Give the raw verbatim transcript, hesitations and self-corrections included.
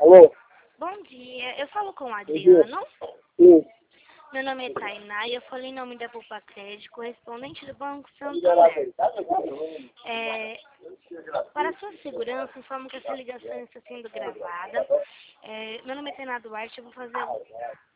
Alô? Bom dia, eu falo com o Bom dia. Adriano. Sim. Meu nome é Tainá e eu falo em nome da Poupa Crédito, correspondente do Banco Santander. É, para sua segurança, informo que essa ligação está sendo gravada. É, meu nome é Tainá Duarte, eu vou fazer